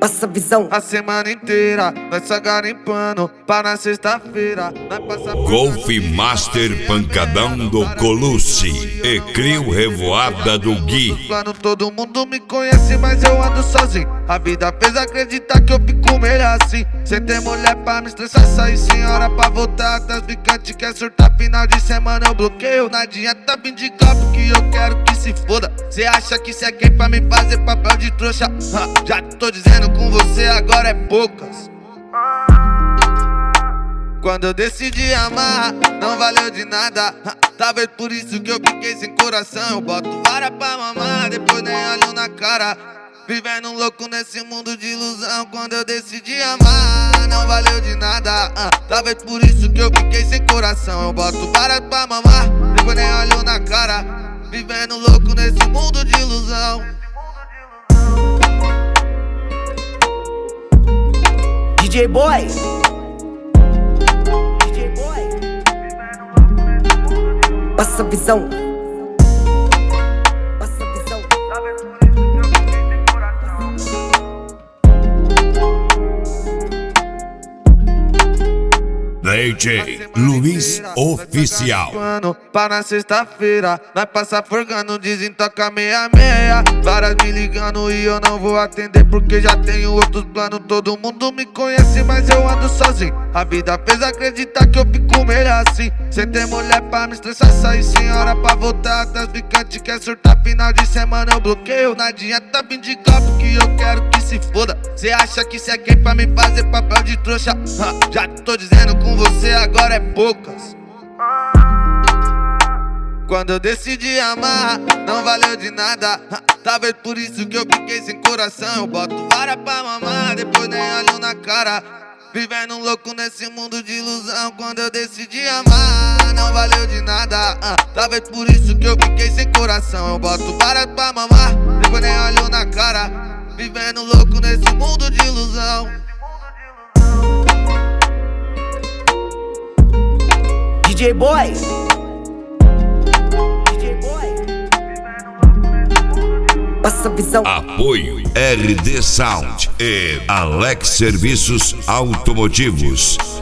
Passa visão. A semana inteira nós só garimpando, pra na sexta-feira nós passa por... Golf Master Pancadão do Colucci e Crio Revoada do Gui. Plano, todo mundo me conhece, mas eu ando sozinho. A vida fez acreditar que eu fico melhor assim. Sem ter mulher pra me estressar, sair sem hora pra voltar. Das bicantes quer surtar, final de semana eu bloqueio. Não adianta vir de copo que eu quero que se foda. Cê acha que cê é quem pra me fazer papel de trouxa? Já tô dizendo, com você agora é poucas. Quando eu decidi amar, não valeu de nada. Talvez por isso que eu fiquei sem coração. Eu boto vara pra mamar, depois nem olho na cara. Vivendo louco nesse mundo de ilusão. Quando eu decidi amar, não valeu de nada. Talvez por isso que eu fiquei sem coração. Eu boto vara pra mamar, depois nem olho na cara. Vivendo louco nesse mundo de ilusão. DJ Boy. Passa visão. Passa visão. DJ Luiz Oficial. Pra na sexta-feira nós passa forgando, desentoca meia-meia. Várias me ligando e eu não vou atender porque já tenho outros planos. Todo mundo me conhece, mas eu ando sozinho. A vida fez acreditar que eu fico melhor assim. Sem ter mulher pra me estressar, sair sem hora pra voltar. Das bicantes quer surtar, final de semana eu bloqueio. Não adianta vir de copo que eu quero que se foda. Cê acha que cê é quem pra me fazer papel de trouxa? Já tô dizendo, com você agora é poucas. Quando eu decidi amar, não valeu de nada. Talvez por isso que eu fiquei sem coração. Eu boto vara pra mamar, depois nem olho na cara. Vivendo louco nesse mundo de ilusão. Quando eu decidi amar, não valeu de nada. Talvez por isso que eu fiquei sem coração. Eu boto vara pra mamar, depois nem olho na cara. Vivendo louco nesse mundo de ilusão. DJ Boy. Passa visão. Apoio RD Sound e Alex Serviços Automotivos.